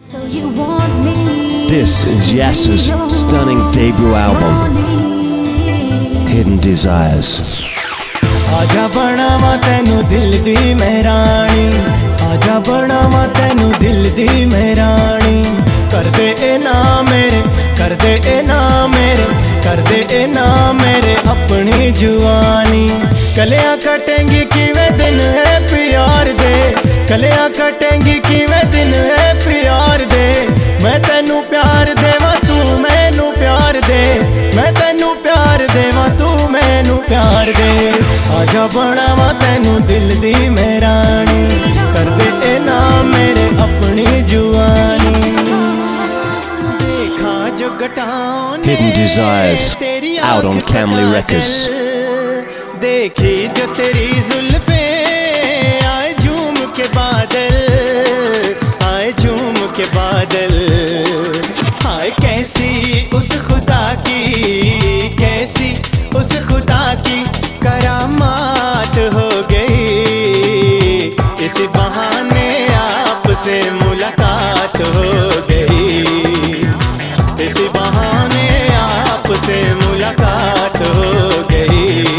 This is Yasser's stunning debut album, Hidden Desires. आजा बनावा तेनू दिल दी मैं रानी, आजा बनावा तेनू दिल दी मैं रानी। कर दे ए ना मेरे, कर दे ए ना मेरे, कर दे ए ना मेरे अपनी जुआनी। कलियां कटेंगी किवें दिन है प्यार दे, कलियां कटेंगी किवें दिन है प्यार दे। मैं तेनू प्यार देवा तू मैनू प्यार दे, मैं तेनू प्यार देवा तू मैनू प्यार दे। आजा बनावा तेनू दिल दी मैं रानी, कर दे ए ना मेरे अपनी जुआनी। देखा जो घटाओं ने Hidden Desires, तेरी out on आँख Camley तका Records. चल, देखी जो तेरी जुल्फे आए झूम के बादल, आए झूम के बादल। हाय कैसी उस खुदा की, कैसी उस खुदा की करामात हो गई। इस बहाने आपसे मुलाकात हो गई, इस बहाने आपसे मुलाकात हो गई।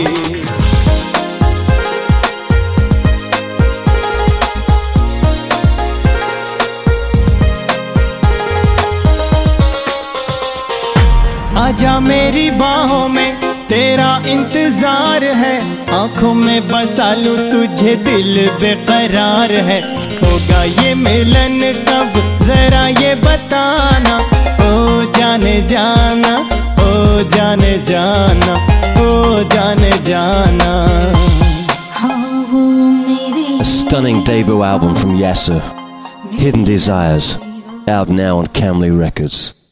आजा मेरी बाहों में तेरा इंतजार है, आंखों में बसा लूं तुझे दिल बेकरार है। होगा ये मिलन कब जरा ये बताना, ओ जाने जाना, ओ जाने जाना, ओ जाने जाना। A stunning debut album from Yasser, Hidden Desires, out now on Camley Records.